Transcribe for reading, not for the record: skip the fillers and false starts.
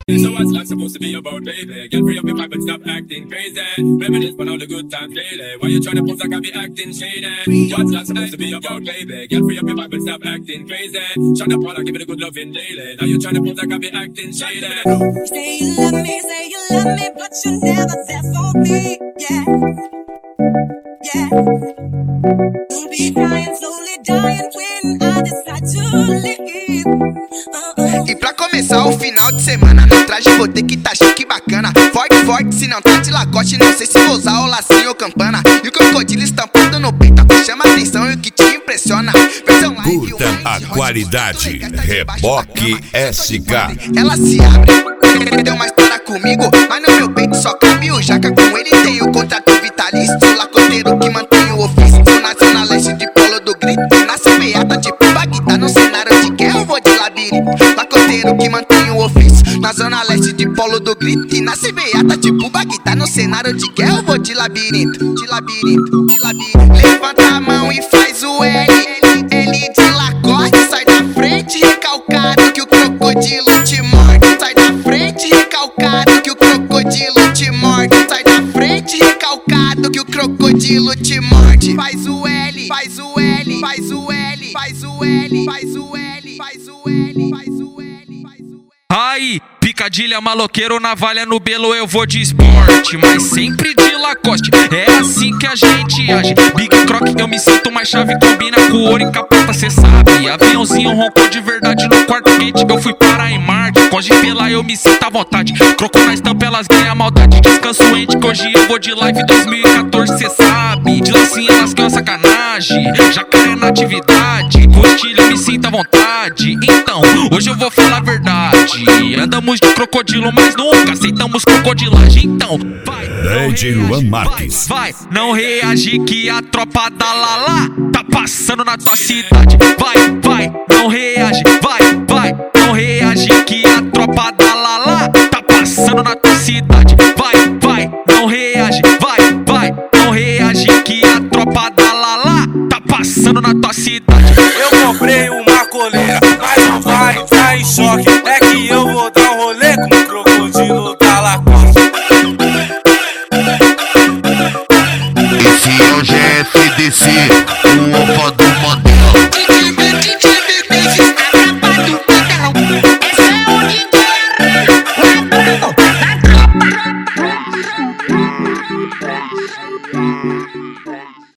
So what's life supposed to be about, baby? Get free up your mind, but stop acting crazy. Reminisce on all the good times daily. Why you tryna pose like I be acting shady? What's life supposed to be about, baby? Get free up your mind, but stop acting crazy. Shut up while I give it a good loving daily. Now you tryna pose like I be acting shady. Say you love me, but you're never there for me. Yeah, yeah. You'll be crying, slowly dying when I decide to leave. E pra começar o final de semana, no traje vou ter que tá chique bacana. Forte, forte, se não tá de Lacoste, não sei se vou usar o lacinho ou campana. E o crocodilo estampado no peito, chama atenção e o que te impressiona. Versão live, curta a qualidade, Reboque SK. Ela se abre, deu uma história comigo, mas no meu peito só cabe o jaca. Com ele tem o contrato vitalício, lacoteiro que mantém o ofício. Na zona leste de Polo do Grito, nasce beata tipo Bagdá. No cenário de guerra eu vou de labirinto, lacoteiro que mantém o ofício. Na zona leste de Polo do Grito, e nasce beata tipo Bagdá. No cenário de guerra eu vou de labirinto, de labirinto, de labirinto. Levanta a mão e faz o L, L de Lacoste. Sai da frente recalcado que o crocodilo te morde. Sai da frente recalcado que o crocodilo te morde. Sai da frente recalcado que o crocodilo te morde. Faz o L, faz o L, faz o L, faz o L, faz o L, faz o L, faz o L, faz o L. Aí, picadilha, maloqueiro, navalha no belo, eu vou de esporte, mas sempre de Lacoste, é assim que a gente age. Big Croc, eu me sinto mais chave, combina com ouro e capota, cê sabe. Aviãozinho roncou de verdade no quarto quente, eu fui parar em Marte. Com Gipela eu me sinto à vontade, croco na estampa, elas ganham a maldade. Descanso ente, que hoje eu vou de live 2014, cê sabe. De lacinha elas ganham sacanagem, jacaré na atividade. Com estilo eu me sinto à vontade, então, hoje eu vou falar a verdade. Andamos de crocodilo, mas nunca aceitamos crocodilagem. Então, vai, DJ Luan Marques. Vai, não reage que a tropa da Lala tá passando na tua cidade. Vai, não reage. Vai, não reage que a tropa da Lala tá passando na tua cidade. Vai, não reage. Vai, não reage que a tropa da Lala tá passando na tua cidade. Eu comprei uma coleira, mas não vai, tá em choque.